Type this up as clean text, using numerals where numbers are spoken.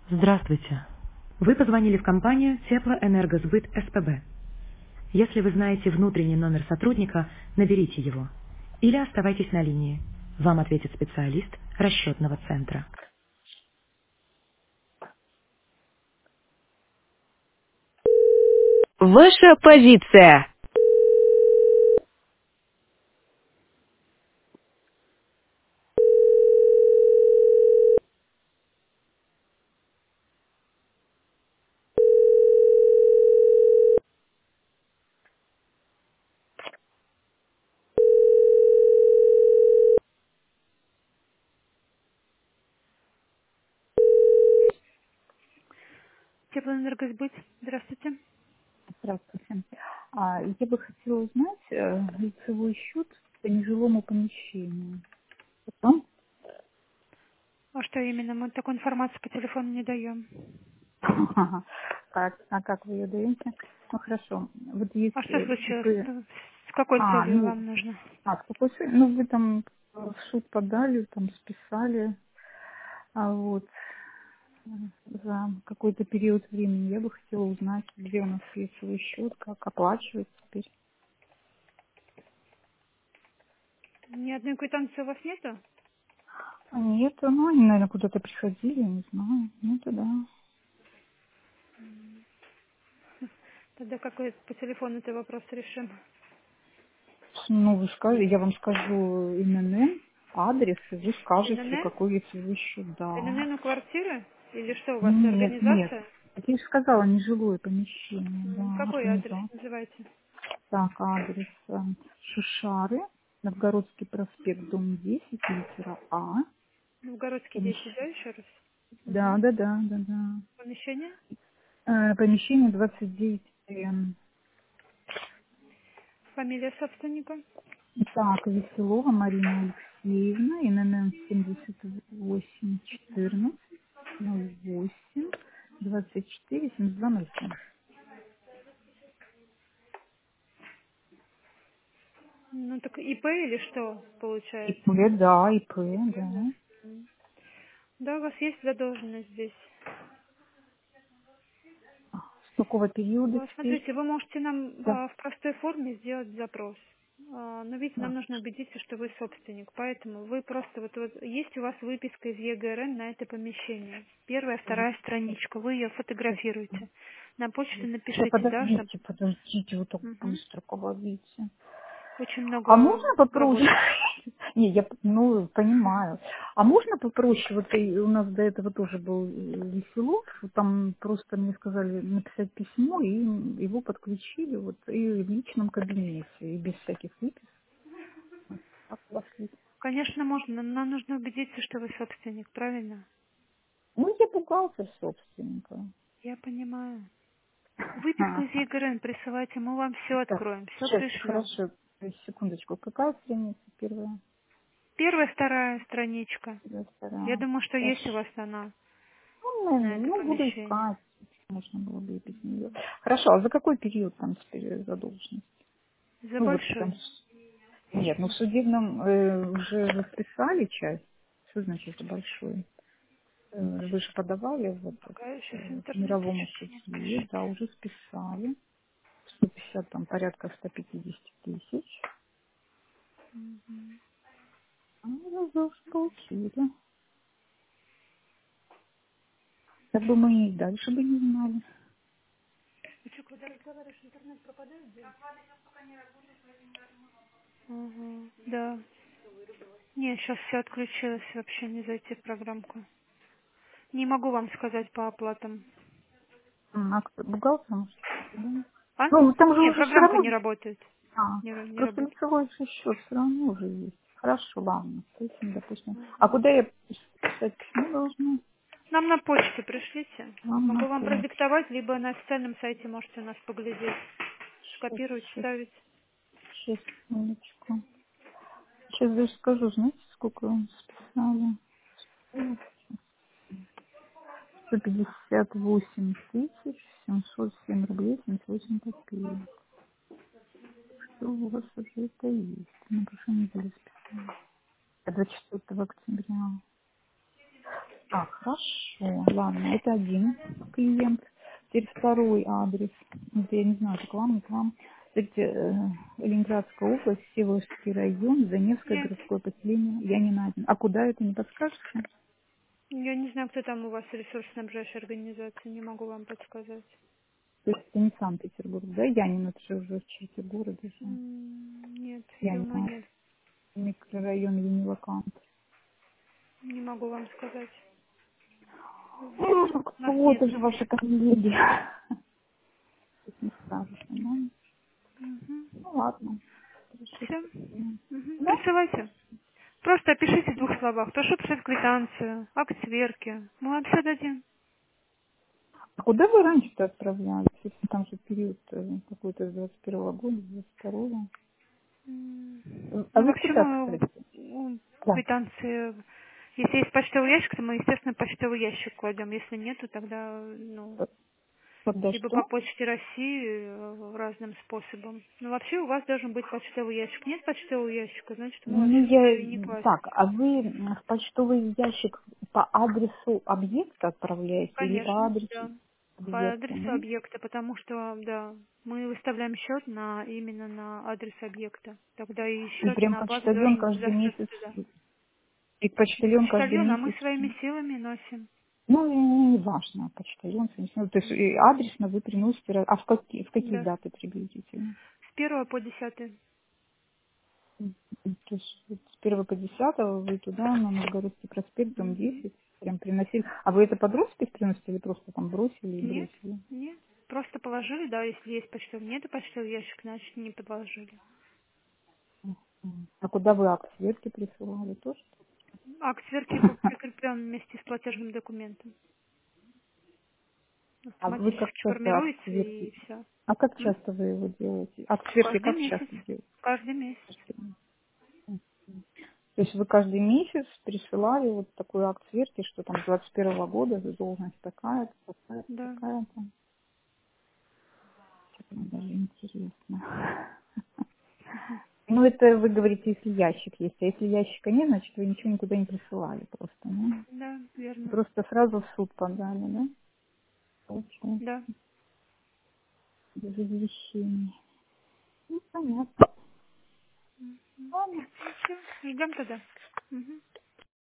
Здравствуйте. Вы позвонили в компанию Теплоэнергосбыт СПБ. Если вы знаете внутренний номер сотрудника, наберите его. Или оставайтесь на линии. Вам ответит специалист расчетного центра. Ваша позиция. Теплоэнергосбыт. Здравствуйте. Здравствуйте. Я бы хотела узнать лицевой счет по нежилому помещению. Потом? А что именно? Мы такую информацию по телефону не даем. Как вы ее даете? Ну хорошо. Вот есть А что случилось? ИП. Ну, с какой целью Ну, вам нужно? какой сын? Ну, вы там в суд подали, там списали, вот за какой-то период времени. Я бы хотела узнать, где у нас лицевой счет, как оплачивать теперь. Ни одной квитанции у вас нету? Нет, ну они, наверное, куда-то приходили, я не знаю. Нету, да. Тогда какой по телефону ты вопрос решим? Ну, вы скажете, я вам скажу ИНН, адрес, и вы скажете, ННН? какой лицевой счет, да. ННН у квартиры? Или что у вас, Нет, нет. организация? Это я же сказала, нежилое помещение, да, Какой адрес организация. называйте? Так, адрес Шишары, Новгородский проспект, дом 10, литера А. Новгородский 10, да, Помещение. еще раз? Да, Угу. да, да, да, да. Помещение? Помещение 29Н. Фамилия собственника? Так, Веселова Марина Алексеевна, ИНН 7814 08 24 7207. Ну так ИП или что ИП, получается? да, ИП, да. Да, у вас есть задолженность здесь. С какого периода теперь? Смотрите, вы можете нам Да. в простой форме сделать запрос. Но видите, нам Так, нужно убедиться, что вы собственник. Поэтому вы просто вот есть у вас выписка из ЕГРН на это помещение. Первая, вторая страничка. Вы ее фотографируете. На почту сейчас напишите, да, что подождите, вы так Мгм. быстро говорите. очень А много можно попроще? работы. Не, я ну, понимаю. А можно попроще? Вот и у нас до этого тоже был Веселов. Там просто мне сказали написать письмо, и его подключили вот и в личном кабинете, и без всяких выписок. Как у вас есть? Конечно, можно, но нам нужно убедиться, что вы собственник, правильно? Ну, я бухгалтер собственника. Я понимаю. Выписку из Ага. ЕГРН присылайте, мы вам все Так, откроем, все сейчас, пришлем. хорошо. Секундочку. Какая страница первая? Первая, вторая страничка. Первая, Я вторая. думаю, что есть у Хорошо. вас она на Ну, это буду помещение. искать. Можно было бы и без нее. Хорошо, а за какой период там теперь задолженность? За Ну, вот там... большой. Нет, ну в судебном уже расписали часть. Что значит за большой? Вы же подавали вот Пока я сейчас к интернет мировому ищу. судье, да, уже списали. 150, там порядка 150 тысяч. А уже получили. Так бы мы и дальше бы не знали. Ты что, когда разговариваешь, интернет пропадает, да? Ага, да. Не, сейчас все отключилось, вообще не зайти в программку. Не могу вам сказать по оплатам. А кто, бухгалтер, может, да? А? Ну, там же Не, уже все программка равно не работает. А, Не просто работает. лицевой же счет все равно уже есть. Хорошо, ладно. С этим, допустим. А куда я писать письмо должна? Нам на почту пришлите. Вам на Могу вам почту. продиктовать, либо на официальном сайте можете у нас поглядеть. Сейчас, Скопировать, сейчас, вставить. сейчас, минуточку. Сейчас даже скажу, знаете, сколько вам списали? 158 тысяч 707 рублей 78 копеек. Что у вас уже это есть? На прошлой неделе списали. 24 октября. Так, хорошо. Ладно, это один клиент. Теперь второй адрес. Это я не знаю, это к вам, не к вам. Кстати, Ленинградская область, Всеволожский район, Заневское Нет, городское поселение. Я не найден. А куда это, не подскажете? я не знаю, кто там у вас ресурсоснабжающая организация, не могу вам подсказать. То есть это не Санкт-Петербург, да? Янин, это же уже в черте города же. Нет, думаю, Янин, нет. микрорайон Юнилакант. Не могу вам сказать. У нас Вот нет. уже ваши коллеги. Тут не скажешь, ну ладно. Хорошо, Все. спасибо. Да? Присылайте. Просто опишите в 2 словах. Прошу писать квитанцию, акт сверки. Мы вам все дадим. А куда вы раньше-то отправлялись? Если там же период какой-то с 21-го года, с 22-го. А Ну, вы вообще куда, мы кстати? Да. квитанции... Если есть почтовый ящик, то мы, естественно, почтовый ящик кладем. Если нету, тогда, Когда либо что? по почте России разным способом. Но вообще у вас должен быть почтовый ящик. Нет почтового ящика, значит, мы Ну, вообще туда и не я... класть. Так, а вы в почтовый ящик по адресу объекта отправляете или по Конечно, адресу да. По объекта, адресу да? объекта, потому что, да, мы выставляем счет именно на адрес объекта. Тогда и И счет прям на базу почтальон должен каждый зашиться месяц, туда. и Не почтальон каждый почтальон, а мы месяц, своими силами носим. ну, не важно, почтальон, ну, то есть и адресно вы приносите, а в какие Да. даты приблизительно? С 1 по 10. То есть вот с 1 по 10 вы туда, на Новгородский проспект, дом Мгм. 10, прям приносили. А вы это под роспись приносите или просто там бросили и Нет, бросили? нет. Просто положили, да, если есть почтовый. Нет почтовый ящик, значит не подложили. А куда вы акт сверки присылали тоже? Акт сверки прикреплен вместе с платежным документом. А вы как Автоматически часто акт формируется сверки? и все. А как часто вы его делаете? Акт сверки Каждый как месяц. часто делаете? Каждый месяц. То есть вы каждый месяц присылали вот такой акт сверки, что там с 21-го года должность такая-то, такая-то, Да. такая-то. Что-то мне даже интересно. Ну, это вы говорите, если ящик есть. А если ящика нет, значит, вы ничего никуда не присылали просто, ну. Да, верно. Просто сразу в суд подали, да? Получается. Да. Без извещений. Ну, понятно. Ладно. Ну все, ждем тогда. Мгм.